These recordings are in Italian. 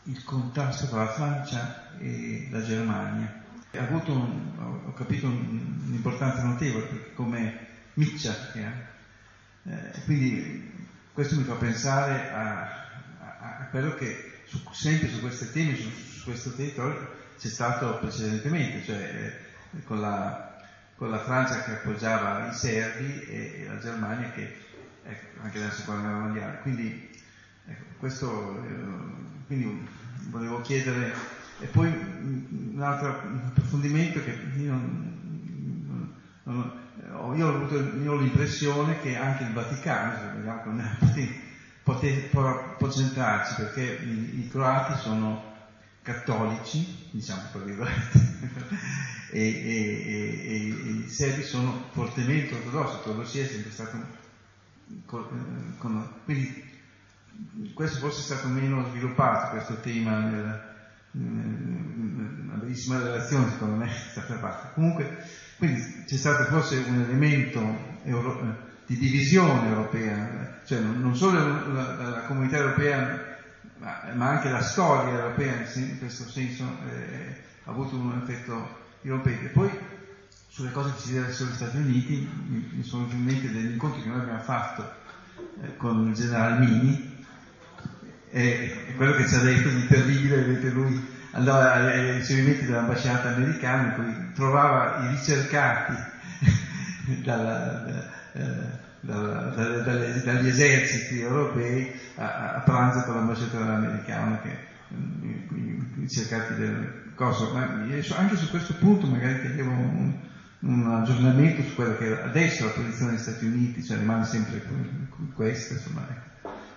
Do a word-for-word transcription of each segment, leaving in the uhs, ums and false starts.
il contrasto tra la Francia e la Germania. Ha avuto, un, ho capito, un'importanza notevole, perché come miccia che ha. Eh, quindi questo mi fa pensare a, a, a quello che su, sempre su questi temi, su, su questo territorio c'è stato precedentemente, cioè eh, con, la, con la Francia che appoggiava i serbi e, e la Germania che, ecco, anche nella seconda guerra mondiale. Quindi, ecco, questo, eh, quindi volevo chiedere, e poi un altro approfondimento che io non, non, non io ho avuto io ho l'impressione che anche il Vaticano, se vogliamo, poté, può, può centrarci, perché i, i croati sono cattolici, diciamo tra virgolette, e, e, e, e i serbi sono fortemente ortodossi, l'ortodossia è sempre stato con, con, quindi questo forse è stato meno sviluppato, questo tema nel, una bellissima relazione secondo me è stata fatta. Comunque, quindi c'è stato forse un elemento euro, di divisione europea, cioè non, non solo la, la, la comunità europea ma, ma anche la storia europea in questo senso eh, ha avuto un effetto dirompente. Poi sulle cose che si deve sugli Stati Uniti mi, mi sono venuti in mente degli incontri che noi abbiamo fatto eh, con il generale Mini, e quello che ci ha detto di terribile, vedete, lui andava ai ricevimenti dell'ambasciata americana in cui trovava i ricercati dalla, da, dalla, da, dalle, dagli eserciti europei a, a pranzo con l'ambasciatore americano, che i ricercati del coso. Ma anche su questo punto magari chiedevo un, un aggiornamento su quello che è adesso la posizione degli Stati Uniti, cioè rimane sempre questa, insomma, ecco.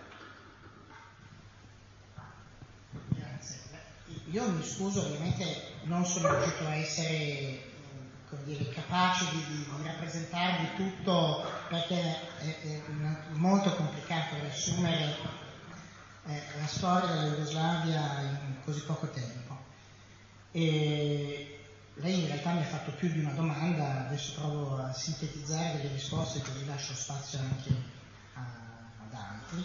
Io mi scuso, ovviamente non sono riuscito a essere, come dire, capace di, di, di rappresentarvi tutto, perché è, è molto complicato riassumere eh, la storia della Jugoslavia in così poco tempo. E lei in realtà mi ha fatto più di una domanda, adesso provo a sintetizzare delle risposte così lascio spazio anche a, ad altri.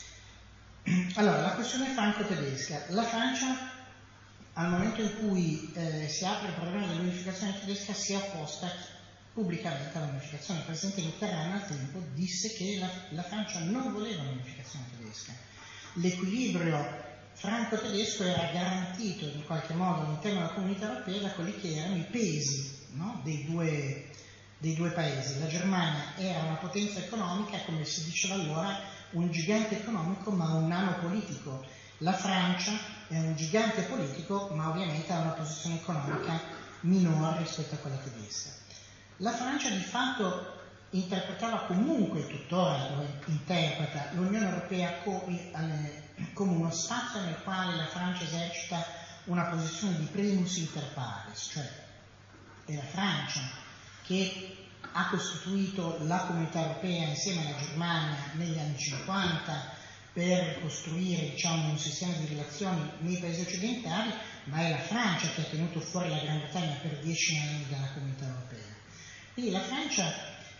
Allora, la questione franco-tedesca. La Francia, al momento in cui eh, si apre il problema dell'unificazione tedesca, si è opposta pubblicamente all'unificazione. Il presidente Mitterrand al tempo disse che la, la Francia non voleva l'unificazione tedesca. L'equilibrio franco-tedesco era garantito in qualche modo all'interno della comunità europea da quelli che erano i pesi, no, dei, due, dei due paesi. La Germania era una potenza economica, come si diceva allora, un gigante economico ma un nano politico. La Francia è un gigante politico ma ovviamente ha una posizione economica minore rispetto a quella tedesca. La Francia di fatto interpretava comunque, tuttora lo interpreta, l'Unione Europea come, come uno spazio nel quale la Francia esercita una posizione di primus inter pares, cioè è la Francia che ha costituito la comunità europea insieme alla Germania negli anni cinquanta per costruire, diciamo, un sistema di relazioni nei paesi occidentali, ma è la Francia che ha tenuto fuori la Gran Bretagna per dieci anni dalla comunità europea. Quindi la Francia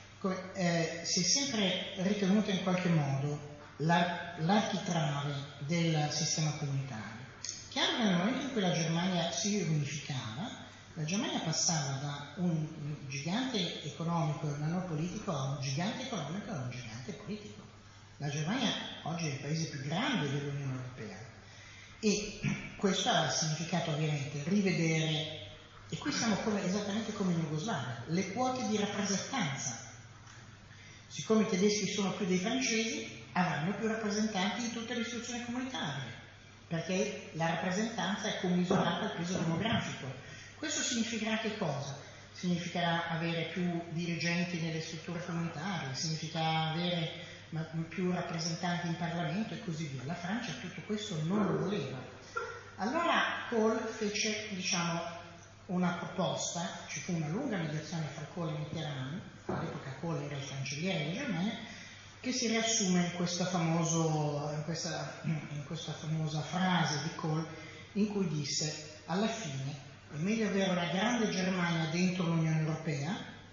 eh, si è sempre ritenuta in qualche modo la, l'architrave del sistema comunitario. Chiaro che nel momento in cui la Germania si riunificava, la Germania passava da un gigante economico e non politico a un gigante economico e a un gigante politico. La Germania oggi è il paese più grande dell'Unione Europea e questo ha significato ovviamente rivedere, e qui siamo come, esattamente come in Jugoslavia, le quote di rappresentanza. Siccome i tedeschi sono più dei francesi, avranno più rappresentanti in tutte le istituzioni comunitarie, perché la rappresentanza è commisurata al peso demografico. Questo significherà che cosa? Significherà avere più dirigenti nelle strutture comunitarie, significherà avere più rappresentanti in Parlamento e così via. La Francia tutto questo non lo voleva. Allora Kohl fece, diciamo, una proposta, ci fu una lunga mediazione fra Kohl e Mitterrand, all'epoca Kohl era il cancelliere della Germania, che si riassume in, questo famoso, in, questa, in questa famosa frase di Kohl in cui disse: alla fine è meglio avere una grande Germania dentro l'Unione Europea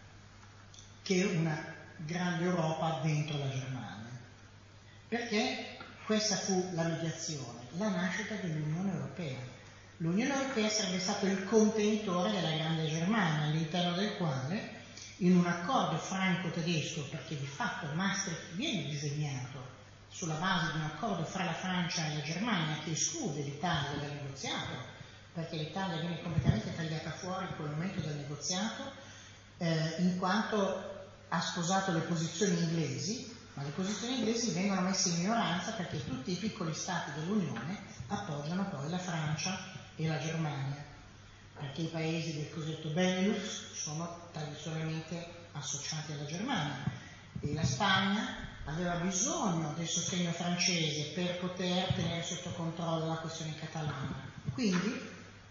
che una grande Europa dentro la Germania. Perché questa fu la mediazione. la nascita dell'Unione Europea. L'Unione Europea sarebbe stato il contenitore della Grande Germania, all'interno del quale, in un accordo franco-tedesco, perché di fatto Maastricht viene disegnato sulla base di un accordo fra la Francia e la Germania che esclude l'Italia dal negoziato, perché l'Italia viene completamente tagliata fuori in quel momento dal negoziato, eh, in quanto ha sposato le posizioni inglesi, ma le posizioni inglesi vengono messe in minoranza perché tutti i piccoli stati dell'Unione appoggiano poi la Francia e la Germania, perché i paesi del cosiddetto Benelux sono tradizionalmente associati alla Germania e la Spagna aveva bisogno del sostegno francese per poter tenere sotto controllo la questione catalana. Quindi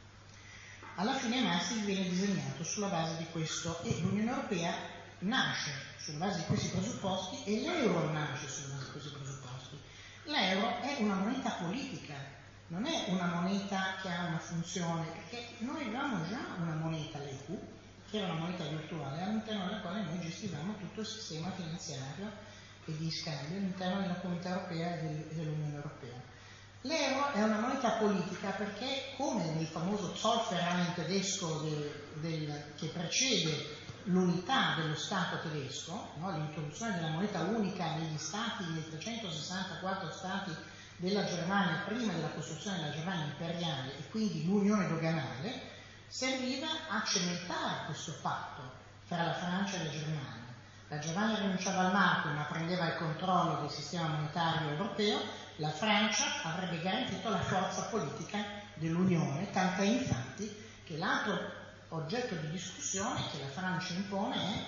alla fine Maastricht viene disegnato sulla base di questo e l'Unione Europea nasce sulla base di questi presupposti e l'euro nasce sulla base di questi presupposti. L'euro è una moneta politica, non è una moneta che ha una funzione, perché noi avevamo già una moneta, l'E Q, che era una moneta virtuale all'interno della quale noi gestivamo tutto il sistema finanziario e di scambio all'interno della Comunità Europea e dell'Unione Europea. L'euro è una moneta politica perché, come nel famoso Zollverein tedesco del, del, che precede l'unità dello Stato tedesco, no? L'introduzione della moneta unica negli stati, nei trecentosessantaquattro stati della Germania prima della costruzione della Germania imperiale e quindi l'unione doganale, serviva a cementare questo patto fra la Francia e la Germania. La Germania rinunciava al marco ma prendeva il controllo del sistema monetario europeo, la Francia avrebbe garantito la forza politica dell'Unione, tant'è infatti che l'altro oggetto di discussione che la Francia impone è: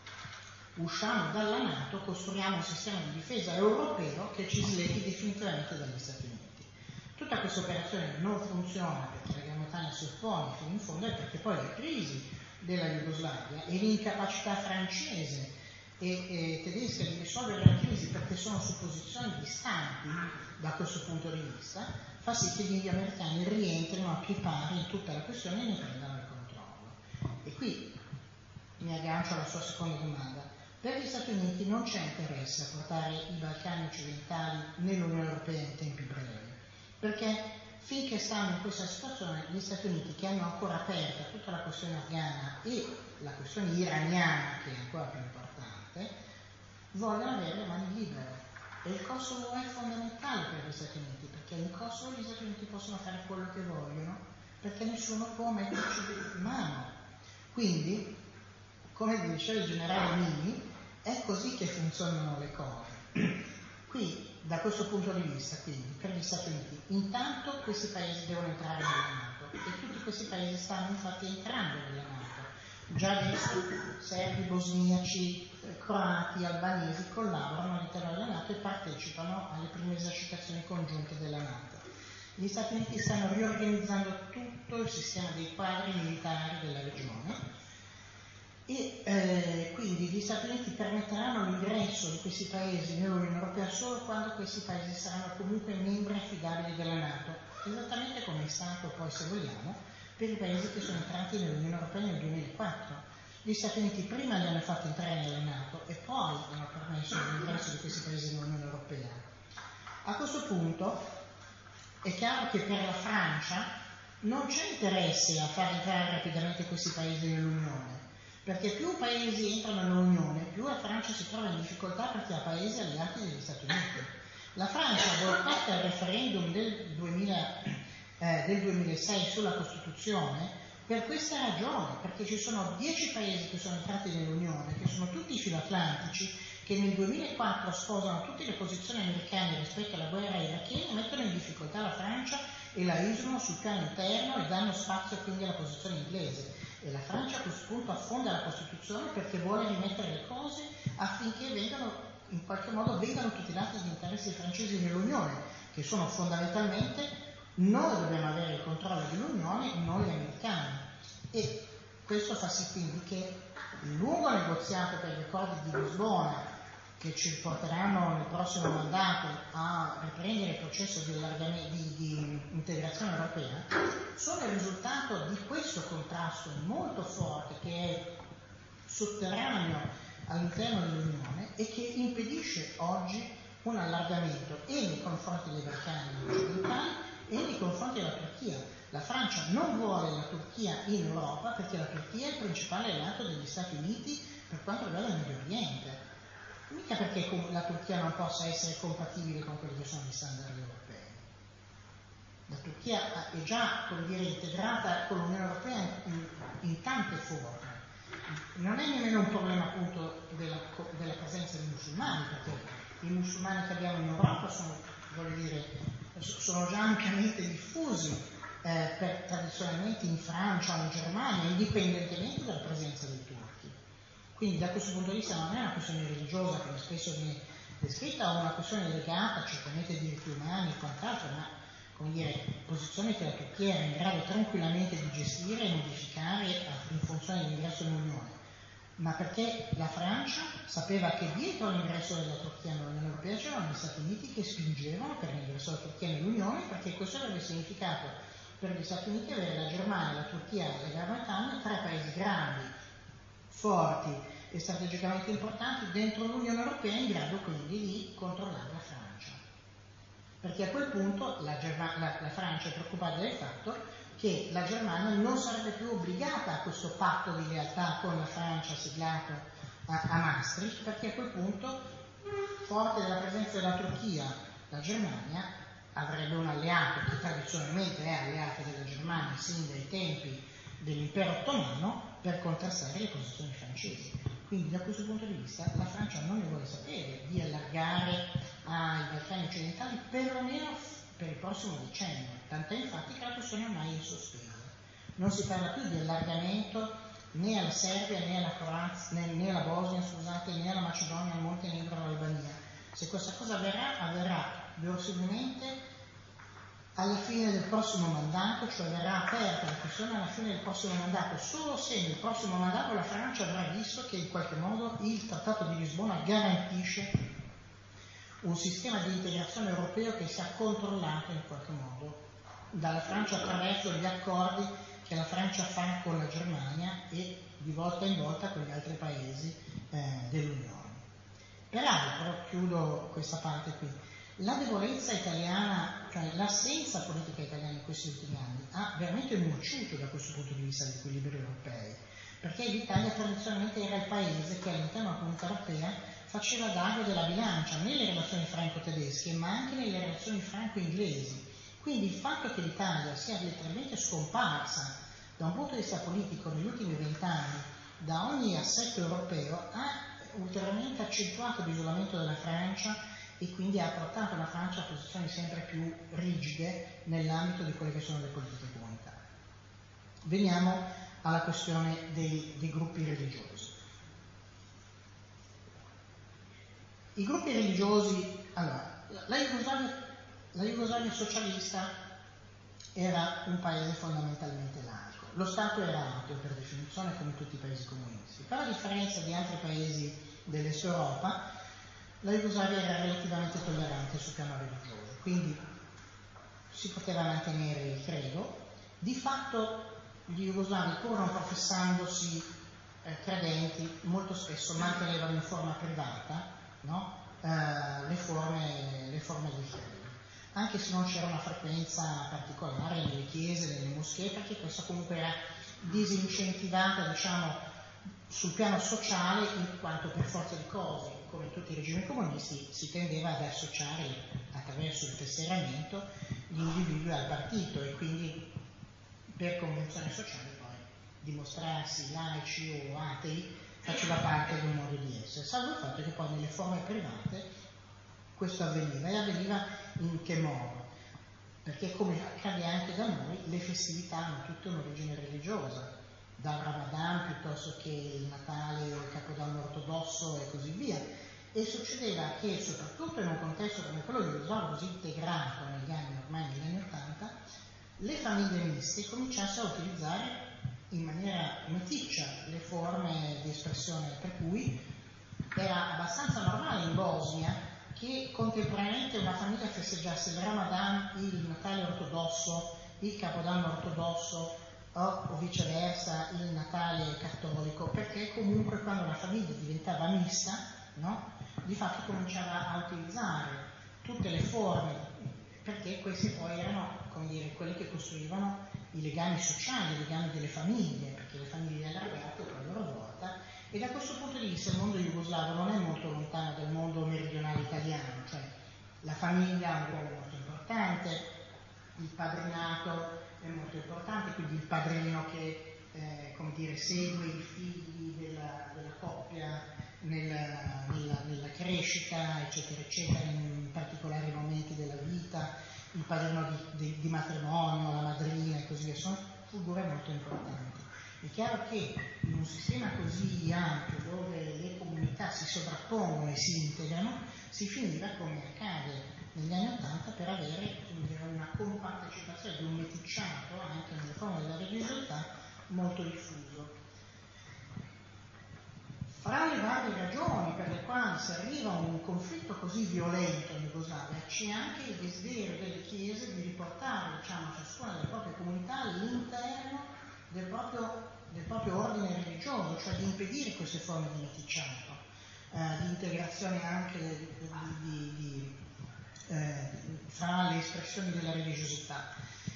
usciamo dalla NATO, costruiamo un sistema di difesa europeo che ci sleghi definitivamente dagli Stati Uniti. Tutta questa operazione non funziona perché la Gran Bretagna si oppone fino in fondo e perché poi la crisi della Jugoslavia e l'incapacità francese e, e tedesca di risolvere la crisi perché sono su posizioni distanti da questo punto di vista, fa sì che gli americani rientrino a più pari in tutta la questione e ne prendano il controllo. E qui mi aggancio alla sua seconda domanda. Per gli Stati Uniti non c'è interesse a portare i Balcani occidentali nell'Unione Europea in tempi brevi, perché finché stanno in questa situazione gli Stati Uniti, che hanno ancora aperta tutta la questione afghana e la questione iraniana, che è ancora più importante, vogliono avere le mani libere. E il Kosovo è fondamentale per gli Stati Uniti, perché in Kosovo gli Stati Uniti possono fare quello che vogliono, perché nessuno può metterci in mano. Quindi, come diceva il generale Mini, è così che funzionano le cose. Qui, da questo punto di vista, quindi, per gli Stati Uniti, intanto questi paesi devono entrare nella NATO e tutti questi paesi stanno infatti entrando nella NATO. Già adesso serbi, bosniaci, croati, albanesi collaborano all'interno della NATO e partecipano alle prime esercitazioni congiunte della NATO. Gli Stati Uniti stanno riorganizzando tutto il sistema dei quadri militari della regione e eh, quindi gli Stati Uniti permetteranno l'ingresso di questi paesi nell'Unione Europea solo quando questi paesi saranno comunque membri affidabili della NATO, esattamente come è stato poi, se vogliamo, per i paesi che sono entrati nell'Unione Europea nel duemilaquattro. Gli Stati Uniti prima li hanno fatti entrare nella NATO e poi hanno permesso l'ingresso di questi paesi nell'Unione Europea. A questo punto è chiaro che per la Francia non c'è interesse a far entrare rapidamente questi paesi nell'Unione, perché più paesi entrano nell'Unione, più la Francia si trova in difficoltà perché ha paesi alleati degli Stati Uniti. La Francia boicotta il referendum del, duemila, eh, del duemilasei sulla Costituzione per questa ragione, perché ci sono dieci paesi che sono entrati nell'Unione, che sono tutti filoatlantici, che nel duemilaquattro sposano tutte le posizioni americane rispetto alla guerra irachena, mettono in difficoltà la Francia e la isolano sul piano interno e danno spazio quindi alla posizione inglese. E la Francia a questo punto affonda la Costituzione perché vuole rimettere le cose affinché vengano, in qualche modo, vengano tutelati gli interessi francesi nell'Unione, che sono fondamentalmente noi dobbiamo avere il controllo dell'Unione, non gli americani. E questo fa sì quindi che il lungo negoziato per gli accordi di Lisbona, che ci porteranno nel prossimo mandato a riprendere il processo di, di, di integrazione europea, sono il risultato di questo contrasto molto forte che è sotterraneo all'interno dell'Unione e che impedisce oggi un allargamento e nei confronti dei Balcani occidentali e nei confronti della Turchia. La Francia non vuole la Turchia in Europa perché la Turchia è il principale alleato degli Stati Uniti per quanto riguarda il Medio Oriente. Mica perché la Turchia non possa essere compatibile con quelli che sono gli standard europei. La Turchia è già, come dire, integrata con l'Unione Europea in, in tante forme. Non è nemmeno un problema appunto della, della presenza di musulmani, perché i musulmani che abbiamo in Europa sono, voglio dire, sono già ampiamente diffusi eh, per, tradizionalmente in Francia o in Germania, indipendentemente dalla presenza dei turchi. Quindi da questo punto di vista non è una questione religiosa, come spesso viene descritta, o una questione legata certamente ai diritti umani e quant'altro, ma come dire, posizione che la Turchia era in grado tranquillamente di gestire e modificare in funzione dell'ingresso nell'Unione, ma perché la Francia sapeva che dietro l'ingresso della Turchia nell'Unione Europea c'erano gli Stati Uniti che spingevano per l'ingresso della Turchia nell'Unione, perché questo avrebbe significato per gli Stati Uniti avere la Germania, la Turchia e la Gran Bretagna, tre paesi grandi, forti e strategicamente importanti dentro l'Unione Europea, in grado quindi di controllare la Francia. Perché a quel punto la, Germa- la, la Francia è preoccupata del fatto che la Germania non sarebbe più obbligata a questo patto di lealtà con la Francia siglato a, a Maastricht, perché a quel punto, forte della presenza della Turchia, la Germania avrebbe un alleato che tradizionalmente è alleato della Germania sin dai tempi dell'impero ottomano per contrastare le posizioni francesi. Quindi da questo punto di vista la Francia non ne vuole sapere di allargare ai Balcani occidentali perlomeno per il prossimo decennio, tant'è infatti che la questione ormai è in sospeso. Non si parla più di allargamento né alla Serbia né alla Croazia né, né alla Bosnia, scusate, né alla Macedonia, al Montenegro, all'Albania. Se questa cosa avverrà, avverrà verosimilmente alla fine del prossimo mandato, cioè verrà aperta la questione alla fine del prossimo mandato, solo se nel prossimo mandato la Francia avrà visto che in qualche modo il Trattato di Lisbona garantisce un sistema di integrazione europeo che sia controllato in qualche modo dalla Francia attraverso gli accordi che la Francia fa con la Germania e di volta in volta con gli altri paesi eh, dell'Unione. Peraltro, chiudo questa parte qui, la debolezza italiana, cioè l'assenza politica italiana in questi ultimi anni ha veramente nuociuto da questo punto di vista agli equilibri europei, perché l'Italia tradizionalmente era il paese che all'interno della comunità europea faceva d'ago della bilancia nelle relazioni franco-tedesche ma anche nelle relazioni franco-inglesi. Quindi il fatto che l'Italia sia letteralmente scomparsa da un punto di vista politico negli ultimi vent'anni da ogni assetto europeo ha ulteriormente accentuato l'isolamento della Francia e quindi ha portato la Francia a posizioni sempre più rigide nell'ambito di quelle che sono le politiche comunitarie. Veniamo alla questione dei, dei gruppi religiosi. I gruppi religiosi, allora, la Jugoslavia, la Jugoslavia socialista era un paese fondamentalmente laico. Lo Stato era ateo per definizione come tutti i paesi comunisti, però a differenza di altri paesi dell'Est Europa, la Jugoslavia era relativamente tollerante sul piano religioso, quindi si poteva mantenere il credo. Di fatto gli jugoslavi, pur non professandosi eh, credenti, molto spesso mantenevano in forma privata, no? eh, le, forme, le forme del credo, anche se non c'era una frequenza particolare nelle chiese, nelle moschee, perché questa comunque era disincentivata, diciamo, sul piano sociale, in quanto per forza di cose, come in tutti i regimi comunisti, si tendeva ad associare attraverso il tesseramento gli individui al partito e quindi per convenzione sociale poi dimostrarsi laici o atei faceva parte di un modo di essere, salvo il fatto che poi nelle forme private questo avveniva. E avveniva in che modo? Perché, come accade anche da noi, le festività hanno tutte un'origine religiosa, dal Ramadan piuttosto che il Natale o il Capodanno ortodosso e così via. E succedeva che, soprattutto in un contesto come quello di jugoslavo così integrato negli anni, ormai negli anni Ottanta, le famiglie miste cominciassero a utilizzare in maniera meticcia le forme di espressione, per cui era abbastanza normale in Bosnia che contemporaneamente una famiglia festeggiasse il Ramadan, il Natale ortodosso, il Capodanno ortodosso o, o viceversa il Natale cattolico, perché comunque quando la famiglia diventava mista, no, di fatto cominciava a utilizzare tutte le forme, perché queste poi erano come dire, quelli che costruivano i legami sociali, i legami delle famiglie, perché le famiglie allargate per la loro volta, e da questo punto di vista il mondo jugoslavo non è molto lontano dal mondo meridionale italiano, cioè la famiglia ha un ruolo molto importante, il padrinato è molto importante, quindi il padrino che eh, come dire, segue i figli della, della coppia nella, nella, nella crescita, eccetera, eccetera, in particolari momenti della vita, il padrino di, di, di matrimonio, la madrina e così via, sono figure molto importanti. È chiaro che in un sistema così ampio, dove le comunità si sovrappongono e si integrano, si finiva, come accade negli anni Ottanta, per avere una compartecipazione di un meticciato anche nelle forme della religiosità molto diffuso. Fra le varie ragioni per le quali si arriva a un conflitto così violento in Jugoslavia c'è anche il desiderio delle chiese di riportare, diciamo, ciascuna delle proprie comunità all'interno del proprio, del proprio ordine religioso, cioè di impedire queste forme di meticciato, eh, di integrazione anche di, di, di, eh, fra le espressioni della religiosità.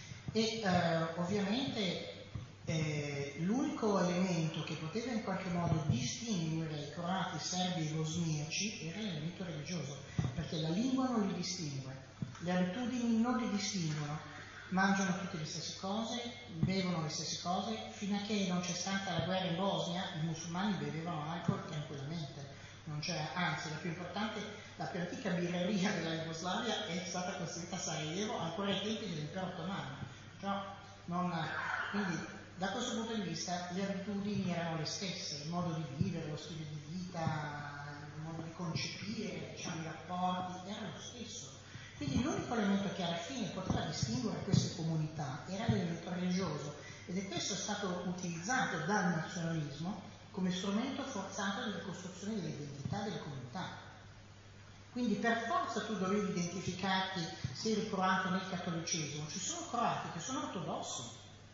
E eh, ovviamente Eh, l'unico elemento che poteva in qualche modo distinguere i croati, serbi e bosniaci era l'elemento religioso, perché la lingua non li distingue, le abitudini non li distinguono, mangiano tutte le stesse cose, bevono le stesse cose, fino a che non c'è stata la guerra in Bosnia i musulmani bevevano alcol tranquillamente, non c'era, anzi la più importante, la più antica birreria della Jugoslavia è stata costruita a Sarajevo ancora ai tempi dell'impero ottomano, cioè, non, quindi da questo punto di vista le abitudini erano le stesse, il modo di vivere, lo stile di vita, il modo di concepire, diciamo, i rapporti, era lo stesso. Quindi l'unico elemento che alla fine poteva distinguere queste comunità era l'elemento religioso, ed è questo stato utilizzato dal nazionalismo come strumento forzato di ricostruzione dell'identità delle comunità. Quindi per forza tu dovevi identificarti se eri croato nel cattolicesimo. Ci sono croati che sono ortodossi,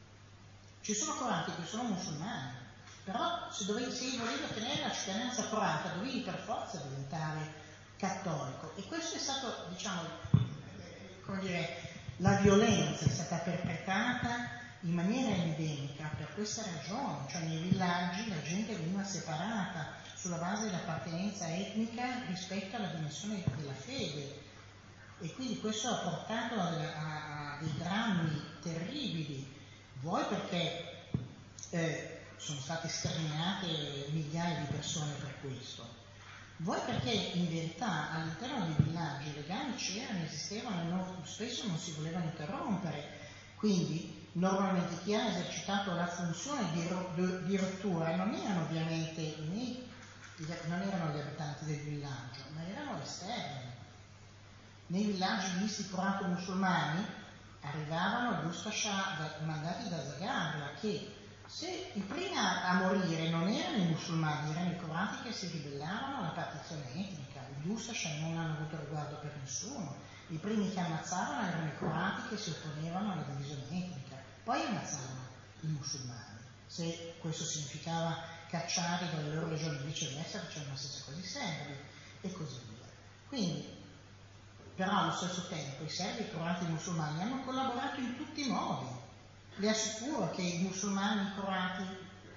ci sono croati che sono musulmani, però se, dovevi, se volevi ottenere la cittadinanza croata dovevi per forza diventare cattolico, e questo è stato, diciamo, come dire, la violenza è stata perpetrata in maniera endemica per questa ragione, cioè nei villaggi la gente veniva separata sulla base dell'appartenenza etnica rispetto alla dimensione della fede, e quindi questo ha portato a, a, a dei drammi terribili. Vuoi perché eh, sono state sterminate migliaia di persone per questo, vuoi perché in verità all'interno dei villaggi i legami c'erano, esistevano e non, spesso non si volevano interrompere, quindi normalmente chi ha esercitato la funzione di, di rottura non erano ovviamente né, non erano gli abitanti del villaggio, ma erano esterni. Nei villaggi misti croato-musulmani arrivavano gli Ustascia mandati da Zagabria, che se i primi a, a morire non erano i musulmani, erano i croati che si ribellavano alla partizione etnica. Gli Ustascia non hanno avuto riguardo per nessuno, i primi che ammazzavano erano i croati che si opponevano alla divisione etnica, poi ammazzavano i musulmani. Se questo significava cacciarli dalle loro regioni, viceversa facevano la stessa cosa i serbi e così via. Quindi però allo stesso tempo i serbi, i croati e i musulmani hanno collaborato in tutti i modi. Le assicuro che i musulmani, i croati,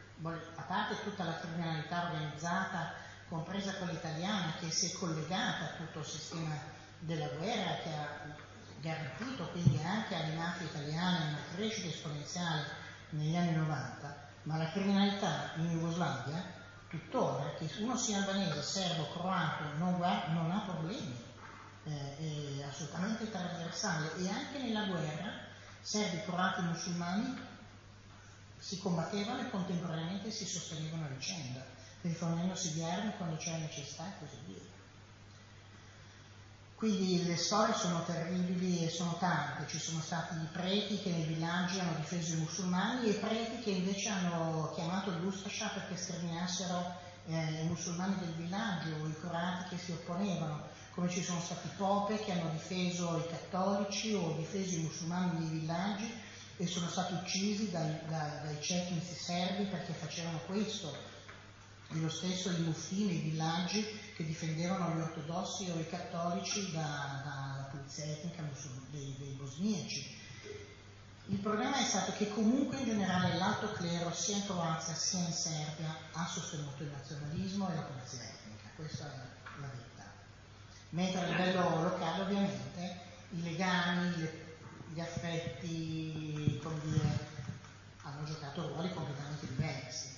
a parte tutta la criminalità organizzata, compresa quella italiana, che si è collegata a tutto il sistema della guerra, che ha garantito quindi anche alle mafie italiane una crescita esponenziale negli anni novanta, ma la criminalità in Jugoslavia tuttora, che uno sia albanese, serbo, croato, non, non ha problemi. È assolutamente trasversale, e anche nella guerra serbi, croati e musulmani si combattevano e contemporaneamente si sostenevano a vicenda, rifornendosi di armi quando c'era necessità e così via. Quindi le storie sono terribili e sono tante. Ci sono stati i preti che nei villaggi hanno difeso i musulmani e i preti che invece hanno chiamato gli Ustascia perché sterminassero eh, i musulmani del villaggio o i croati che si opponevano, come ci sono stati pope che hanno difeso i cattolici o difeso i musulmani nei villaggi e sono stati uccisi dai, dai, dai cetnici serbi perché facevano questo, e lo stesso i mufti nei villaggi che difendevano gli ortodossi o i cattolici dalla da polizia etnica dei, dei bosniaci. Il problema è stato che comunque in generale l'alto clero sia in Croazia sia in Serbia ha sostenuto il nazionalismo e la pulizia etnica, questa è la verità. Mentre a livello locale ovviamente i legami, le, gli affetti, come dire, hanno giocato ruoli completamente diversi.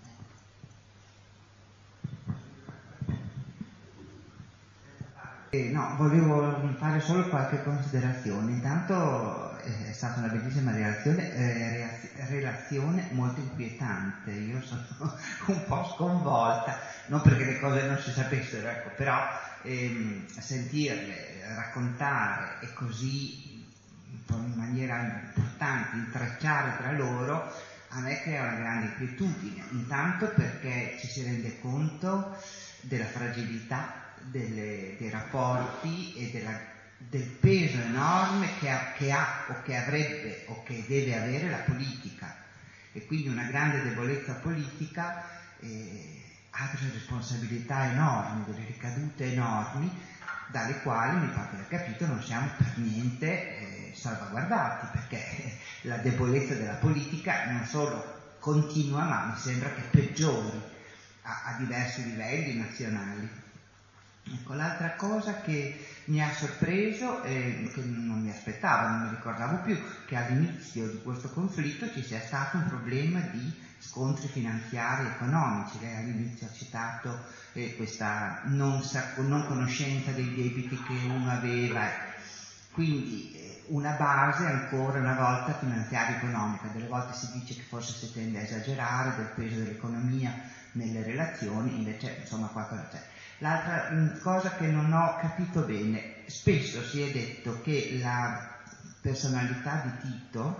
Eh, no, volevo fare solo qualche considerazione. Intanto eh, è stata una bellissima relazione, eh, relazione molto inquietante. Io sono un po' sconvolta, non perché le cose non si sapessero, ecco, però ehm, sentirle raccontare e così in maniera importante intrecciare tra loro a me crea una grande inquietudine. Intanto perché ci si rende conto della fragilità Delle, dei rapporti e della, del peso enorme che ha, che ha o che avrebbe o che deve avere la politica, e quindi una grande debolezza politica, eh, ha delle responsabilità enormi, delle ricadute enormi dalle quali, mi pare di aver capito, non siamo per niente eh, salvaguardati, perché la debolezza della politica non solo continua, ma mi sembra che peggiori a, a diversi livelli nazionali. Ecco, l'altra cosa che mi ha sorpreso e che non mi aspettavo, non mi ricordavo più, che all'inizio di questo conflitto ci sia stato un problema di scontri finanziari e economici. Lei all'inizio ha citato eh, questa non, non conoscenza dei debiti che uno aveva, quindi eh, una base ancora una volta finanziaria e economica. Delle volte si dice che forse si tende a esagerare del peso dell'economia nelle relazioni, invece insomma qualcosa c'è. L'altra cosa che non ho capito bene, spesso si è detto che la personalità di Tito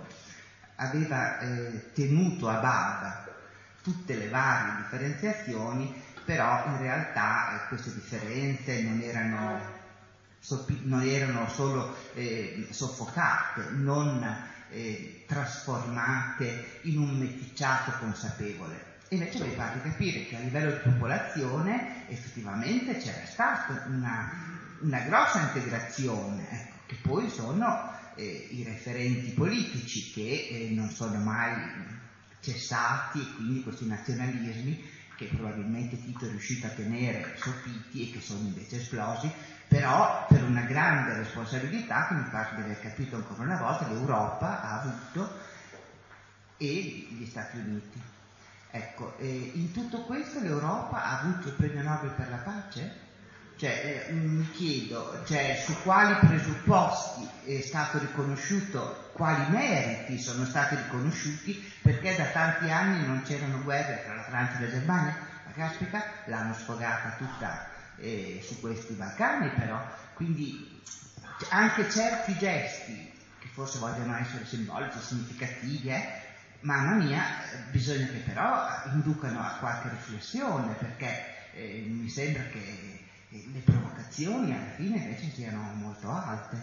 aveva eh, tenuto a bada tutte le varie differenziazioni, però in realtà eh, queste differenze non erano, soppi- non erano solo eh, soffocate, non eh, trasformate in un meticciato consapevole. Invece mi pare di capire che a livello di popolazione effettivamente c'era stata una, una grossa integrazione, ecco, che poi sono eh, i referenti politici che eh, non sono mai cessati, e quindi questi nazionalismi che probabilmente Tito è riuscito a tenere sopiti e che sono invece esplosi, però per una grande responsabilità che mi pare di aver capito ancora una volta l'Europa ha avuto e gli Stati Uniti. Ecco, eh, in tutto questo l'Europa ha avuto il premio Nobel per la pace? Cioè, eh, mi chiedo, cioè, su quali presupposti è stato riconosciuto, quali meriti sono stati riconosciuti, perché da tanti anni non c'erano guerre tra la Francia e la Germania? La caspita l'hanno sfogata tutta eh, su questi Balcani, però, quindi anche certi gesti, che forse vogliono essere simbolici, significativi, eh, mamma mia, bisogna che però inducano a qualche riflessione, perché eh, mi sembra che eh, le provocazioni alla fine invece siano molto alte.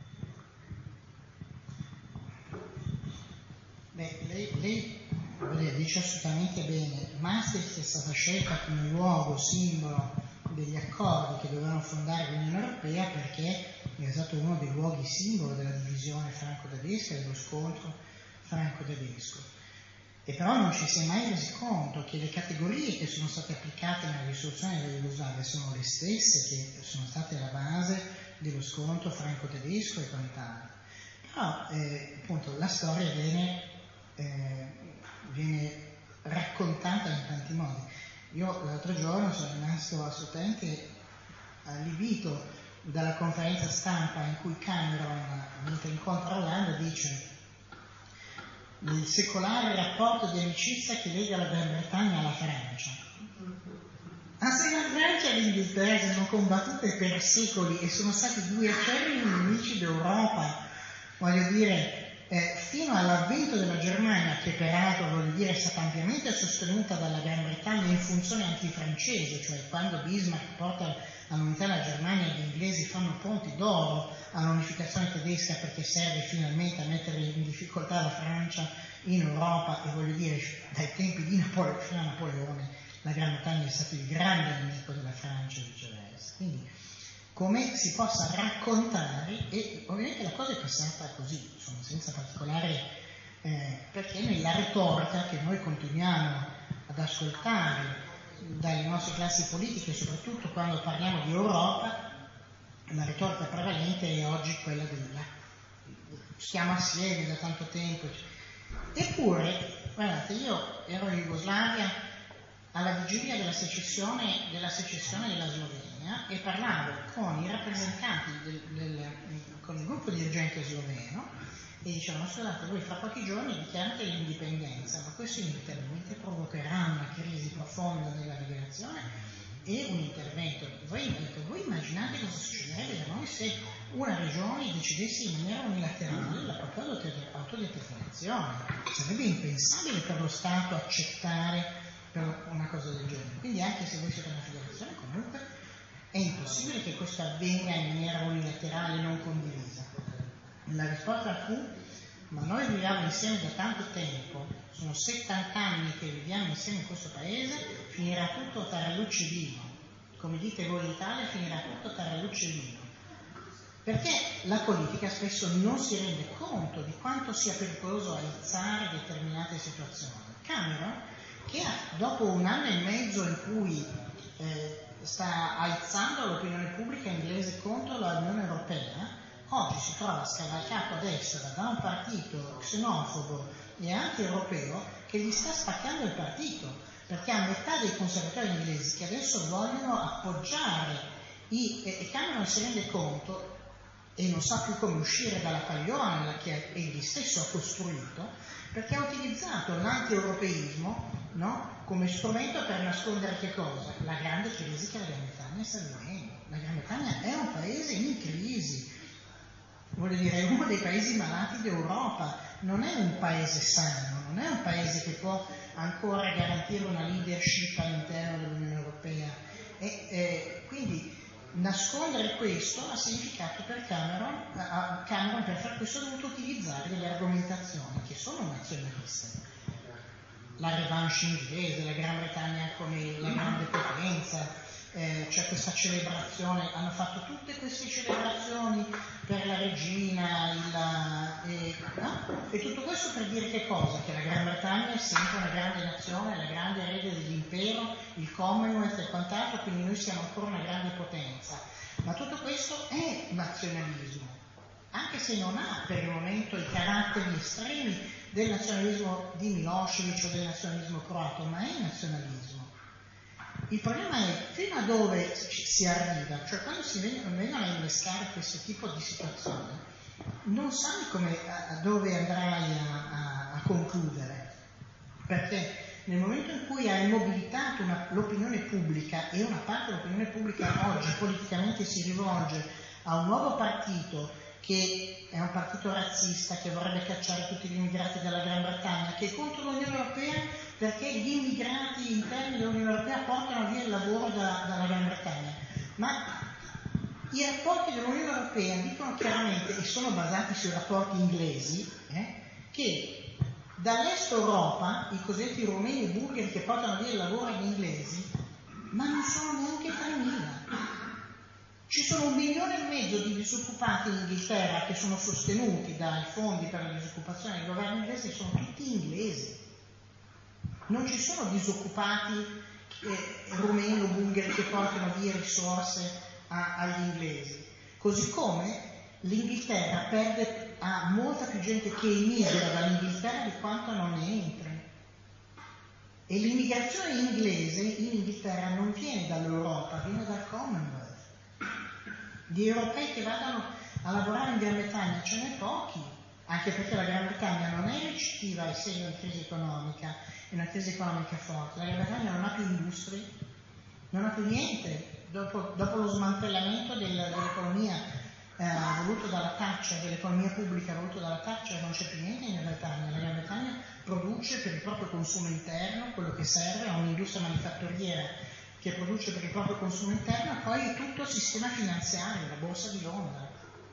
Beh, lei, lei dire, dice assolutamente bene. Maastricht è stata scelta come luogo, simbolo degli accordi che dovevano fondare l'Unione Europea perché è stato uno dei luoghi simbolo della divisione franco-tedesca, dello scontro franco-tedesco. E però non ci si è mai resi conto che le categorie che sono state applicate nella risoluzione della Jugoslavia sono le stesse che sono state alla base dello scontro franco-tedesco e quant'altro. Però eh, appunto la storia viene, eh, viene raccontata in tanti modi. Io l'altro giorno sono rimasto assolutamente allibito dalla conferenza stampa in cui Cameron, mentre incontra Hollande, dice: il secolare rapporto di amicizia che lega la Gran Bretagna alla Francia. Ma se la Francia e l'Inghilterra si sono combattute per secoli e sono stati due acerrimi nemici d'Europa, voglio dire, eh, fino all'avvento della Germania, che peraltro, voglio dire, è stata ampiamente sostenuta dalla Gran Bretagna in funzione antifrancese, cioè quando Bismarck porta all'unità della Germania e gli inglesi fanno ponti d'oro all'unificazione tedesca perché serve finalmente a mettere in difficoltà la Francia in Europa, e voglio dire, dai tempi di Napoleone fino a Napoleone la Gran Bretagna è stato il grande nemico della Francia e viceversa. Quindi come si possa raccontare, e ovviamente la cosa è passata così, insomma, senza particolare perché nella retorica che noi continuiamo ad ascoltare dalle nostre classi politiche, soprattutto quando parliamo di Europa, la retorica prevalente è oggi quella della stiamo assieme da tanto tempo. Eppure, guardate, io ero in Jugoslavia alla vigilia della secessione della, secessione della Slovenia e parlavo con i rappresentanti del, del, con il gruppo dirigente sloveno e dicevano: scusate, voi fra pochi giorni dichiarate l'indipendenza, ma questo inevitabilmente provocherà una crisi profonda nella migrazione e un intervento. Voi, voi immaginate cosa succederebbe da noi se una regione decidesse in maniera unilaterale la propria autodeterminazione? Sarebbe impensabile per lo Stato accettare per una cosa del genere. Quindi anche se voi siete una federazione, comunque è impossibile che questo avvenga in maniera unilaterale e non condivisa. La risposta fu: ma noi viviamo insieme da tanto tempo, sono settanta anni che viviamo insieme in questo paese, finirà tutto tarallucce vino. Come dite voi in Italia, finirà tutto tarallucce vino. Perché la politica spesso non si rende conto di quanto sia pericoloso alzare determinate situazioni. Cameron, che dopo un anno e mezzo in cui eh, sta alzando l'opinione pubblica inglese contro l'Unione Europea, oggi si trova scavalcato a destra da un partito xenofobo e anti-europeo che gli sta spaccando il partito, perché a metà dei conservatori inglesi che adesso vogliono appoggiare i, e, e Cameron si rende conto e non sa più come uscire dalla pagliona che egli stesso ha costruito, perché ha utilizzato l'anti-europeismo, no, come strumento per nascondere che cosa? La grande crisi che la Gran Bretagna sta vivendo. La Gran Bretagna è un paese in crisi, voglio dire, è uno dei paesi malati d'Europa, non è un paese sano, non è un paese che può ancora garantire una leadership all'interno dell'Unione Europea. E, e quindi nascondere questo ha significato per Cameron, a Cameron per fare questo ha dovuto utilizzare delle argomentazioni che sono nazionaliste. La revanche inglese, la Gran Bretagna come la grande potenza, eh, c'è questa celebrazione, hanno fatto tutte queste celebrazioni per la regina, il, eh, no? E tutto questo per dire che cosa? Che la Gran Bretagna è sempre una grande nazione, la grande erede dell'impero, il Commonwealth e quant'altro, quindi noi siamo ancora una grande potenza. Ma tutto questo è nazionalismo, anche se non ha per il momento i caratteri estremi del nazionalismo di Milošević o del nazionalismo croato, ma è nazionalismo. Il problema è fino a dove si arriva, cioè quando si vengono a innescare questo tipo di situazioni, non sai come, a, a dove andrai a, a, a concludere, perché nel momento in cui hai mobilitato una, l'opinione pubblica e una parte dell'opinione pubblica oggi politicamente si rivolge a un nuovo partito che è un partito razzista, che vorrebbe cacciare tutti gli immigrati dalla Gran Bretagna, che è contro l'Unione Europea perché gli immigrati interni dell'Unione Europea portano via il lavoro da, dalla Gran Bretagna. Ma i rapporti dell'Unione Europea dicono chiaramente, e sono basati sui rapporti inglesi, eh, che dall'est Europa i cosiddetti rumeni e bulgari che portano via il lavoro agli inglesi, ma non sono neanche tremila. Ci sono un milione e mezzo di disoccupati in Inghilterra che sono sostenuti dai fondi per la disoccupazione del governo inglese, sono tutti inglesi. Non ci sono disoccupati eh, rumeni o bulgari che portano via risorse a, agli inglesi. Così come l'Inghilterra perde, ha molta più gente che emigra dall'Inghilterra di quanto non ne entri. E l'immigrazione inglese in Inghilterra non viene dall'Europa, viene dal Commonwealth. Di europei che vadano a lavorare in Gran Bretagna ce n'è pochi, anche perché la Gran Bretagna non è ricettiva essendo in crisi economica, è una crisi economica forte. La Gran Bretagna non ha più industrie, non ha più niente. Dopo, dopo lo smantellamento del, dell'economia eh, voluto dalla Thatcher, dell'economia pubblica voluto dalla Thatcher, non c'è più niente in Gran Bretagna. La Gran Bretagna produce per il proprio consumo interno quello che serve a un'industria manifatturiera che produce per il proprio consumo interno, e poi tutto il sistema finanziario, la borsa di Londra.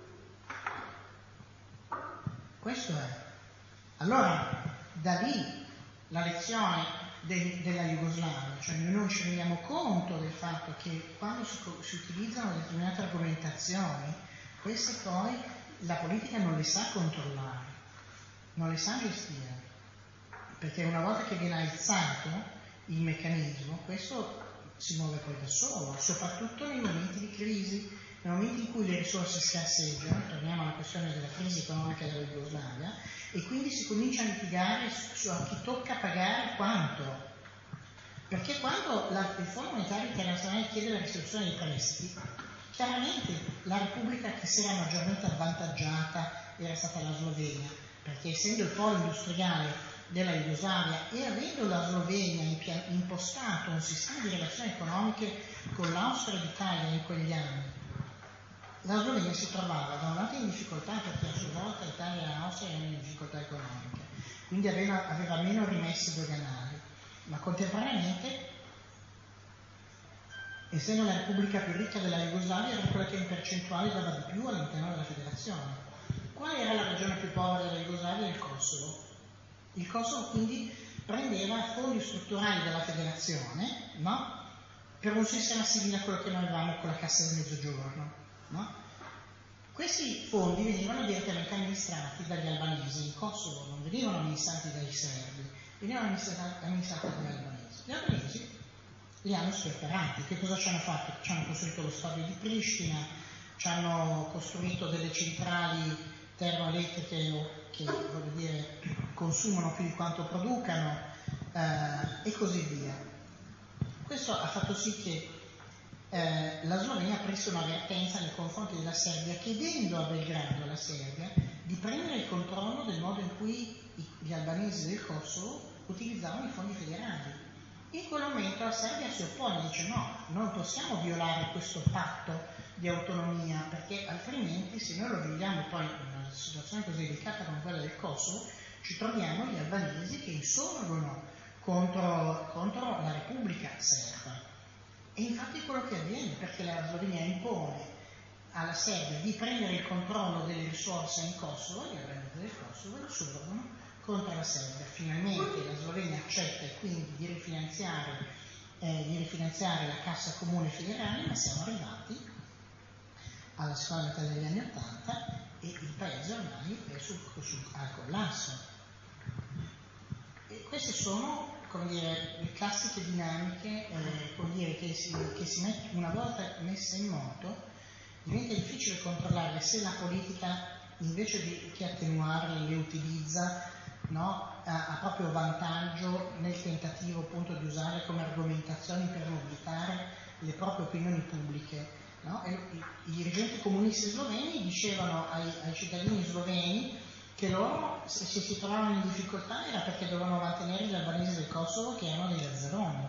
Questo è. Allora, da lì la lezione de, della Jugoslavia, cioè noi non ci rendiamo conto del fatto che quando si, si utilizzano determinate argomentazioni, queste poi la politica non le sa controllare, non le sa gestire. perché una volta che viene alzato il meccanismo, questo si muove poi da solo, soprattutto nei momenti di crisi, nei momenti in cui le risorse scarseggiano, torniamo alla questione della crisi economica della Jugoslavia, e quindi si comincia a litigare su a chi tocca pagare quanto. Perché quando la, il Fondo Monetario Internazionale chiede la restituzione dei prestiti, chiaramente la Repubblica che si era maggiormente avvantaggiata era stata la Slovenia, perché essendo il polo industriale della Jugoslavia e avendo la Slovenia impostato un sistema di relazioni economiche con l'Austria d'Italia in quegli anni, la Slovenia si trovava da un lato in difficoltà perché a sua volta Italia e Austria erano in difficoltà economiche, quindi aveva, aveva meno rimessi doganali, ma contemporaneamente, essendo la Repubblica più ricca della Jugoslavia, era quella che in percentuale dava di più all'interno della federazione. Qual era la regione più povera della Jugoslavia? Il Kosovo. Il Kosovo quindi prendeva fondi strutturali della federazione, no? Per un sistema simile a quello che noi avevamo con la Cassa del Mezzogiorno, no? Questi fondi venivano direttamente amministrati dagli albanesi in Kosovo, non venivano amministrati dai serbi, venivano amministrati, amministrati dagli albanesi. Gli albanesi li hanno sperperati. Che cosa ci hanno fatto? Ci hanno costruito lo stadio di Pristina, ci hanno costruito delle centrali termoelettriche che, voglio dire, consumano più di quanto producano, eh, e così via. Questo ha fatto sì che eh, la Slovenia prese un'avvertenza nei confronti della Serbia, chiedendo a Belgrado, alla Serbia, di prendere il controllo del modo in cui gli albanesi del Kosovo utilizzavano i fondi federali. In quel momento la Serbia si oppone, dice no, non possiamo violare questo patto di autonomia, perché altrimenti se noi lo violiamo poi in una situazione così delicata come quella del Kosovo, ci troviamo gli albanesi che insorgono contro, contro la Repubblica Serba. E infatti è quello che avviene, perché la Slovenia impone alla Serbia di prendere il controllo delle risorse in Kosovo, gli albanesi del Kosovo lo sorgono contro la Serbia. Finalmente la Slovenia accetta e quindi di rifinanziare, eh, di rifinanziare la cassa comune federale, ma siamo arrivati alla seconda metà degli anni Ottanta e il paese ormai è sul, sul, al collasso. E queste sono, come dire, le classiche dinamiche, eh, come dire, che si, che si met, una volta messe in moto, diventa difficile controllare se la politica, invece di che attenuarle, le utilizza, no, a, a proprio vantaggio nel tentativo appunto di usare come argomentazioni per mobilitare le proprie opinioni pubbliche. No? E i, i dirigenti comunisti sloveni dicevano ai, ai cittadini sloveni che loro, se, se si trovavano in difficoltà, era perché dovevano mantenere gli albanesi del Kosovo che erano dei lazzaroni.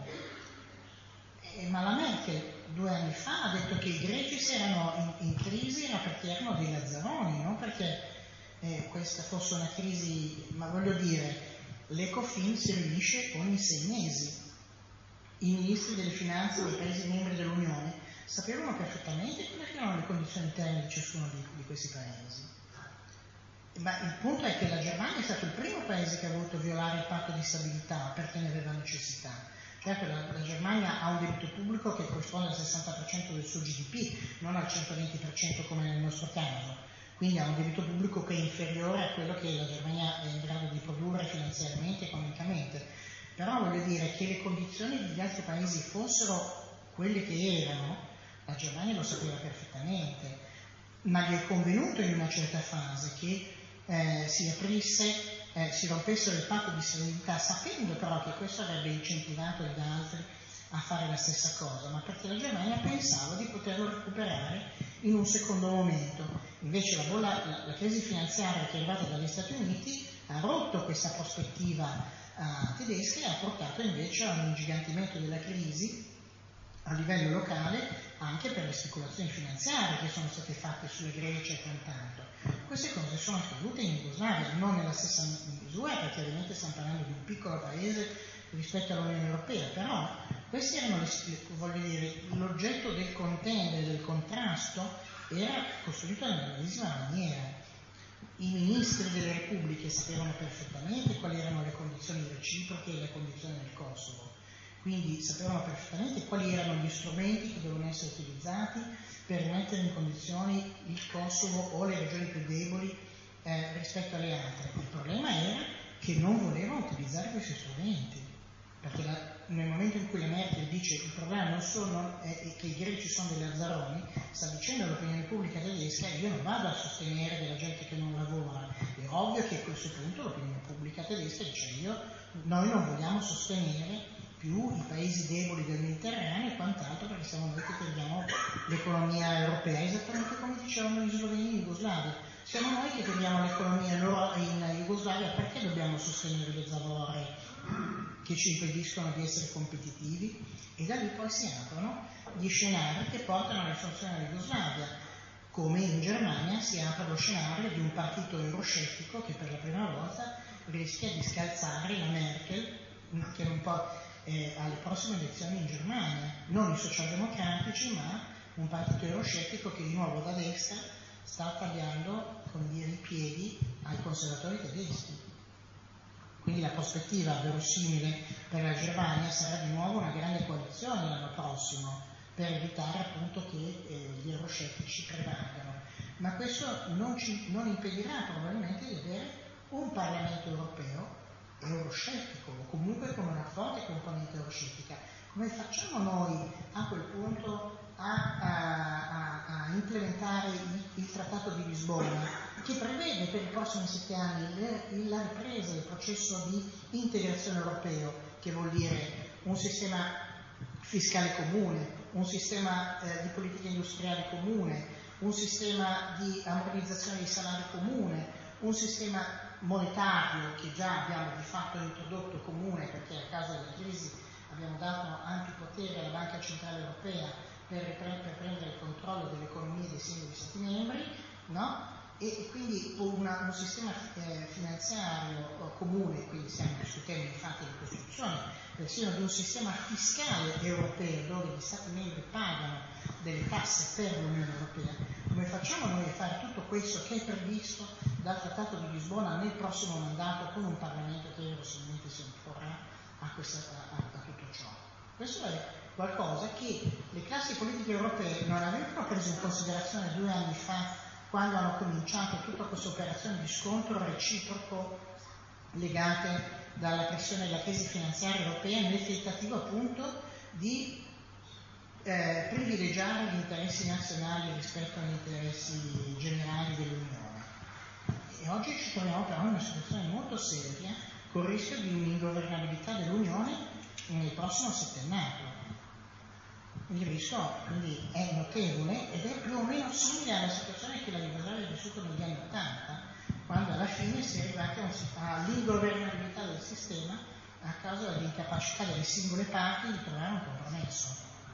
E, ma la Merkel due anni fa ha detto che i greci se erano in, in crisi era perché erano dei lazzaroni, non perché eh, questa fosse una crisi, ma voglio dire, l'Ecofin si riunisce ogni sei mesi. I ministri delle finanze dei paesi membri dell'Unione sapevano perfettamente quelle che erano le condizioni interne di ciascuno di, di questi paesi. Ma il punto è che la Germania è stato il primo paese che ha voluto violare il patto di stabilità perché ne aveva necessità. Certo, la, la Germania ha un debito pubblico che corrisponde al sessanta per cento del suo G D P, non al centoventi per cento come nel nostro caso. Quindi ha un debito pubblico che è inferiore a quello che la Germania è in grado di produrre finanziariamente e economicamente. Però voglio dire che le condizioni degli altri paesi fossero quelle che erano, la Germania lo sapeva perfettamente, ma gli è convenuto in una certa fase che eh, si aprisse, eh, si rompessero il patto di stabilità, sapendo però che questo avrebbe incentivato gli altri a fare la stessa cosa, ma perché la Germania pensava di poterlo recuperare in un secondo momento. Invece la, bolla, la, la crisi finanziaria che è arrivata dagli Stati Uniti ha rotto questa prospettiva uh, tedesca e ha portato invece a un ingigantimento della crisi a livello locale anche per le speculazioni finanziarie che sono state fatte sulle Grecia e quant'altro. Queste cose sono accadute in Jugoslavia, non nella stessa misura, perché ovviamente stiamo parlando di un piccolo paese rispetto all'Unione Europea, però questi erano le, voglio dire, l'oggetto del contendere, del contrasto era costruito nella medesima maniera. I ministri delle repubbliche sapevano perfettamente quali erano le condizioni reciproche e le condizioni del Kosovo. Quindi sapevano perfettamente quali erano gli strumenti che dovevano essere utilizzati per mettere in condizioni il Kosovo o le regioni più deboli eh, rispetto alle altre. Il problema era che non voleva utilizzare questi strumenti, perché la, nel momento in cui la Merkel dice il problema non solo è che i greci sono degli azzaroni, sta dicendo all'opinione pubblica tedesca: io non vado a sostenere della gente che non lavora. È ovvio che a questo punto l'opinione pubblica tedesca dice: io, noi non vogliamo sostenere più i paesi deboli del Mediterraneo e quant'altro, perché siamo noi che teniamo l'economia europea, esattamente come dicevano gli sloveni in Jugoslavia. Siamo noi che teniamo l'economia in Jugoslavia, perché dobbiamo sostenere le zavorre che ci impediscono di essere competitivi? E da lì poi si aprono gli scenari che portano alla risoluzione della Jugoslavia, come in Germania si apre lo scenario di un partito euroscettico che per la prima volta rischia di scalzare la Merkel, che non può, eh, alle prossime elezioni in Germania, non i socialdemocratici, ma un partito euroscettico che di nuovo da destra sta tagliando, come dire, i piedi ai conservatori tedeschi. Quindi la prospettiva verosimile per la Germania sarà di nuovo una grande coalizione l'anno prossimo, per evitare appunto che eh, gli euroscettici prevalgano. Ma questo non, ci, non impedirà probabilmente di avere un Parlamento europeo euroscettico, o comunque con una forte componente euroscettica. Come facciamo noi a quel punto a, a, a, a implementare il, il Trattato di Lisbona, che prevede per i prossimi sette anni le, la ripresa del processo di integrazione europeo, che vuol dire un sistema fiscale comune, un sistema eh, di politica industriale comune, un sistema di armonizzazione dei salari comune, un sistema monetario che già abbiamo di fatto introdotto comune, perché a causa della crisi abbiamo dato ampi poteri alla Banca Centrale Europea per, per prendere il controllo dell'economia dei singoli Stati membri, no? E, e quindi una, un sistema eh, finanziario comune, quindi stiamo discutendo infatti di costruzione persino di un sistema fiscale europeo dove gli Stati membri pagano delle tasse per l'Unione Europea. Come facciamo noi a fare tutto questo che è previsto dal Trattato di Lisbona nel prossimo mandato con un Parlamento che verosimilmente si opporrà a, questa, a, a tutto ciò? Questo è qualcosa che le classi politiche europee non avevano preso in considerazione due anni fa, quando hanno cominciato tutta questa operazione di scontro reciproco legate dalla pressione della crisi finanziaria europea nel tentativo appunto di eh, privilegiare gli interessi nazionali rispetto agli interessi generali dell'Unione. E oggi ci troviamo però in una situazione molto seria, con il rischio di un'ingovernabilità dell'Unione nel prossimo settennato. Il rischio quindi è notevole ed è più o meno simile alla situazione che la Jugoslavia ha vissuto negli anni Ottanta, quando alla fine si è arrivati all'ingovernabilità del sistema a causa dell'incapacità delle singole parti di trovare un compromesso.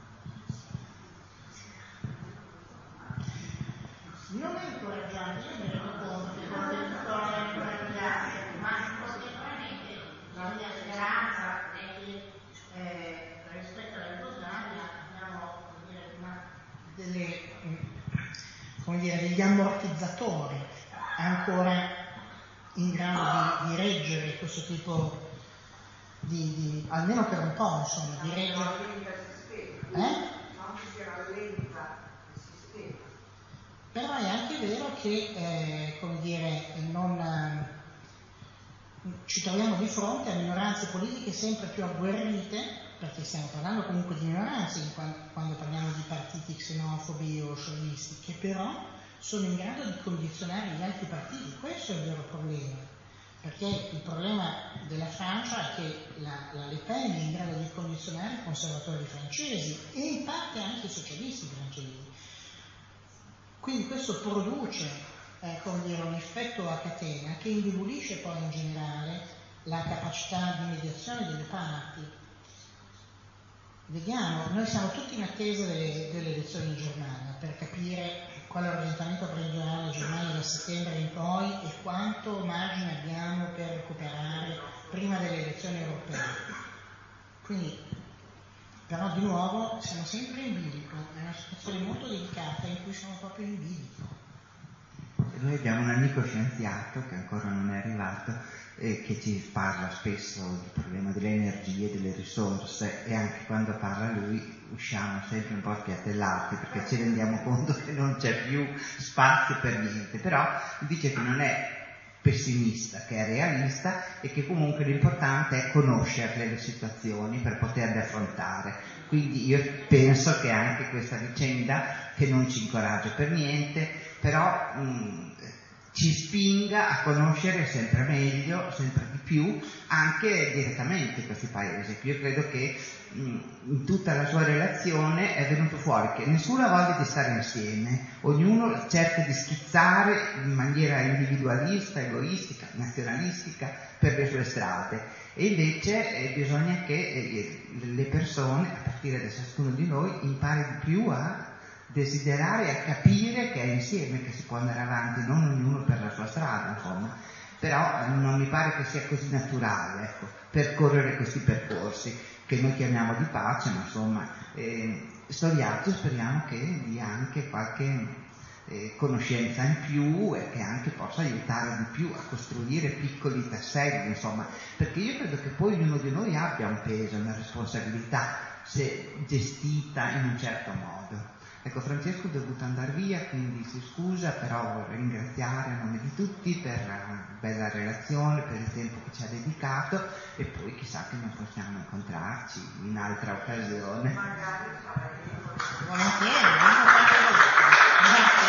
Non è incoraggiante, io mi rendo conto che con il incoraggiante, ma contemporaneamente la mia speranza è che eh, rispetto alla Jugoslavia abbiamo una, delle, come dire, degli ammortizzatori ancora in grado di, di reggere questo tipo di, di, almeno per un po', insomma, di reggere. Eh? Però è anche vero che, eh, come dire, non, eh, ci troviamo di fronte a minoranze politiche sempre più agguerrite, perché stiamo parlando comunque di minoranze quando, quando parliamo di partiti xenofobi o sciovinisti, che però sono in grado di condizionare gli altri partiti. Questo è il vero problema, perché il problema della Francia è che la, la Le Pen è in grado di condizionare i conservatori francesi e in parte anche i socialisti francesi. Quindi questo produce eh, come dire, un effetto a catena che indebolisce poi in generale la capacità di mediazione delle parti. Vediamo, noi siamo tutti in attesa delle, delle elezioni in Germania per capire quale orientamento prenderà la Germania da settembre in poi e quanto margine abbiamo per recuperare prima delle elezioni europee. Quindi, però di nuovo siamo sempre in bilico, è una situazione molto delicata in cui siamo proprio in bilico. Noi abbiamo un amico scienziato che ancora non è arrivato e che ci parla spesso del problema delle energie, delle risorse, e anche quando parla lui usciamo sempre un po' spiattellati perché ci rendiamo conto che non c'è più spazio per niente, però dice che non è pessimista, che è realista e che comunque l'importante è conoscerle le situazioni per poterle affrontare. Quindi io penso che anche questa vicenda, che non ci incoraggia per niente, però mh, ci spinga a conoscere sempre meglio, sempre di più, anche direttamente questi paesi. Io credo che mh, in tutta la sua relazione è venuto fuori che nessuno ha voglia di stare insieme, ognuno cerca di schizzare in maniera individualista, egoistica, nazionalistica per le sue strade, e invece eh, bisogna che eh, le persone, a partire da ciascuno di noi, impari di più a desiderare, a capire che è insieme che si può andare avanti, non ognuno per la sua strada, insomma. Però non mi pare che sia così naturale, ecco, percorrere questi percorsi che noi chiamiamo di pace, ma insomma eh, Storiazzo speriamo che dia anche qualche eh, conoscenza in più e che anche possa aiutare di più a costruire piccoli tasselli, insomma, perché io credo che poi ognuno di noi abbia un peso, una responsabilità se gestita in un certo modo. Ecco, Francesco è dovuto andare via, quindi si scusa, però vorrei ringraziare a nome di tutti per la bella relazione, per il tempo che ci ha dedicato, e poi chissà che non possiamo incontrarci in altra occasione. Volentieri,